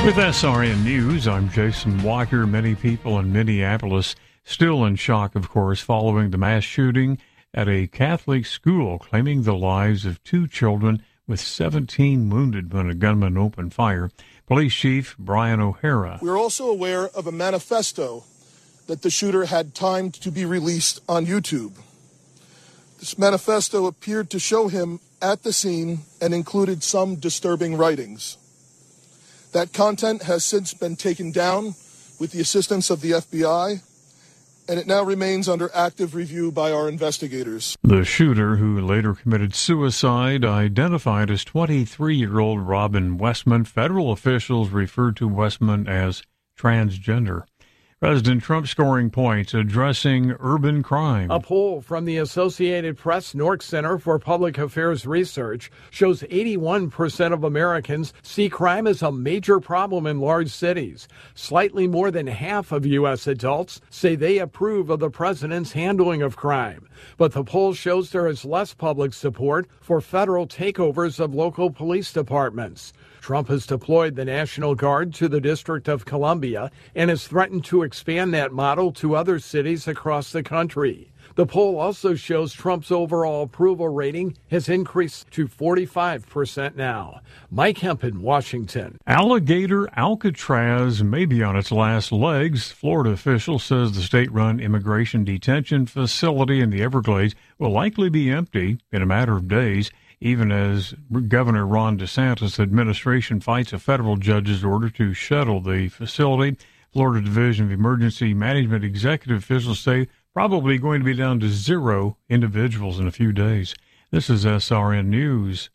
With SRN News, I'm Jason Walker. Many people in Minneapolis still in shock, of course, following the mass shooting at a Catholic school, claiming the lives of 2 children with 17 wounded when a gunman opened fire. Police Chief Brian O'Hara. We're also aware of a manifesto that the shooter had timed to be released on YouTube. This manifesto appeared to show him at the scene and included some disturbing writings. That content has since been taken down with the assistance of the FBI, and it now remains under active review by our investigators. The shooter, who later committed suicide, identified as 23-year-old Robin Westman. Federal officials referred to Westman as transgender. President Trump scoring points addressing urban crime. A poll from the Associated Press Nork Center for Public Affairs Research shows 81% of Americans see crime as a major problem in large cities. Slightly more than half of U.S. adults say they approve of the president's handling of crime. But the poll shows there is less public support for federal takeovers of local police departments. Trump has deployed the National Guard to the District of Columbia and has threatened to expand that model to other cities across the country. The poll also shows Trump's overall approval rating has increased to 45% now. Mike Hempen, Washington. Alligator Alcatraz may be on its last legs. Florida official says the state-run immigration detention facility in the Everglades will likely be empty in a matter of days, even as Governor Ron DeSantis' administration fights a federal judge's order to shuttle the facility. Florida Division of Emergency Management executive officials say probably going to be down to 0 individuals in a few days. This is SRN News.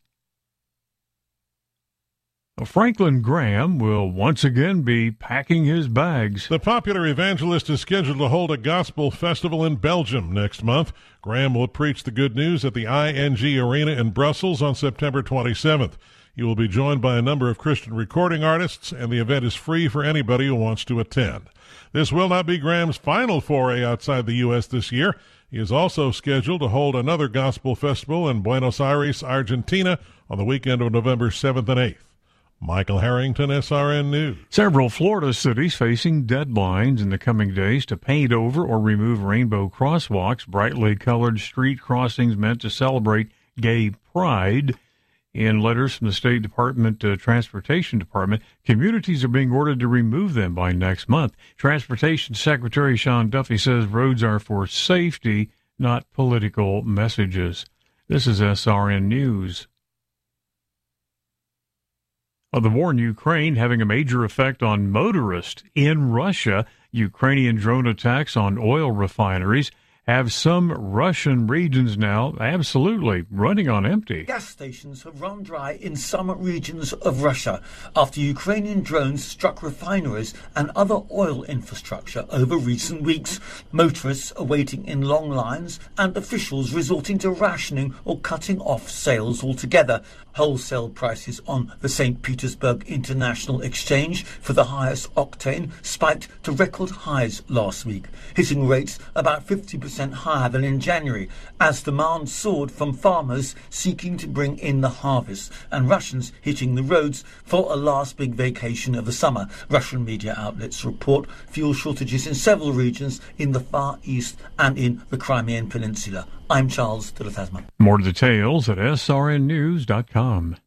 Franklin Graham will once again be packing his bags. The popular evangelist is scheduled to hold a gospel festival in Belgium next month. Graham will preach the good news at the ING Arena in Brussels on September 27th. He will be joined by a number of Christian recording artists, and the event is free for anybody who wants to attend. This will not be Graham's final foray outside the U.S. this year. He is also scheduled to hold another gospel festival in Buenos Aires, Argentina, on the weekend of November 7th and 8th. Michael Harrington, SRN News. Several Florida cities facing deadlines in the coming days to paint over or remove rainbow crosswalks, brightly colored street crossings meant to celebrate gay pride. In letters from the State Department Transportation Department, communities are being ordered to remove them by next month. Transportation Secretary Sean Duffy says roads are for safety, not political messages. This is SRN News. The war in Ukraine having a major effect on motorists in Russia. Ukrainian drone attacks on oil refineries have some Russian regions now absolutely running on empty. Gas stations have run dry in some regions of Russia after Ukrainian drones struck refineries and other oil infrastructure over recent weeks. Motorists are waiting in long lines and officials resorting to rationing or cutting off sales altogether. Wholesale prices on the St. Petersburg International Exchange for the highest octane spiked to record highs last week, hitting rates about 50% higher than in January, as demand soared from farmers seeking to bring in the harvest and Russians hitting the roads for a last big vacation of the summer. Russian media outlets report fuel shortages in several regions in the Far East and in the Crimean Peninsula. I'm Charles de la Tasman. More details at srnnews.com.